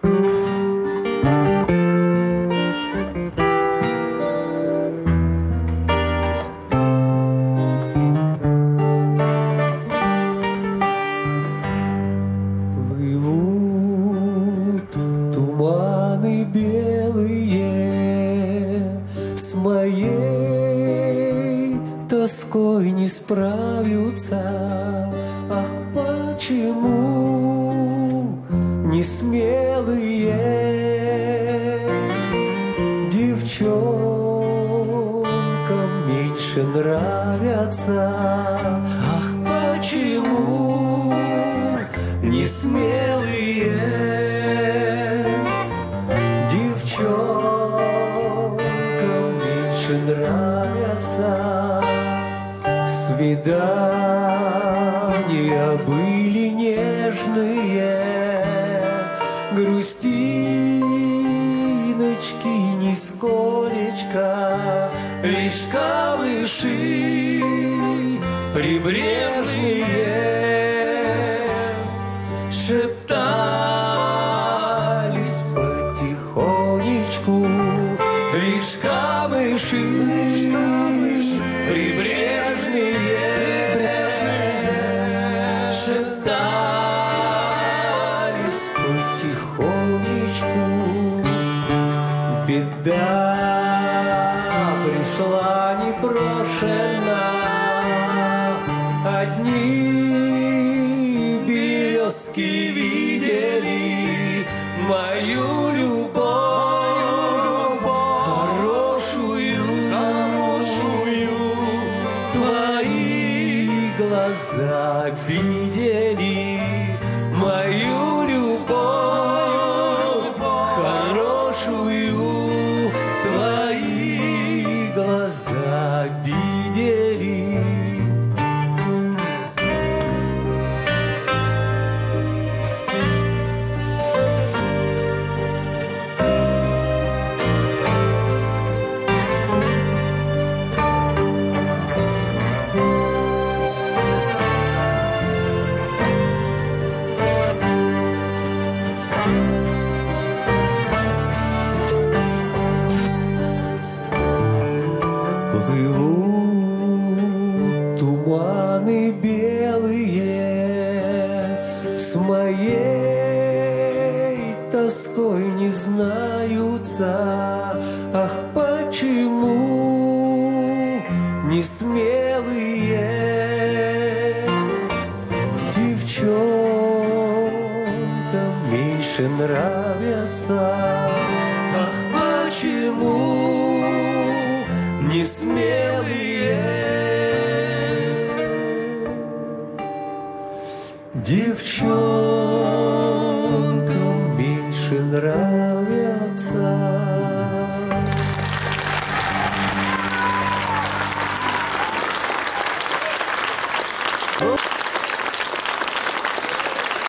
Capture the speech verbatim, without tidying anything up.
тоской не справятся. Ах, почему не смелые девчонкам меньше нравятся? Ах, почему не смелые девчонкам меньше нравятся? Свидания были нежные, грустиночки нисколечко, лишь камыши прибрежные шептались потихонечку, лишь камыши прибрежные шептались потихонечку. Беда пришла непрошена, одни березки видели мою любовь, хорошую, хорошую. Твои глаза видели мою любовь, хорошую. Твои глаза видели. Плывут туманы белые, с моей тоской не знаются. Ах, почему не смелые девчонкам меньше нравятся? Ах, почему не смелые девчонки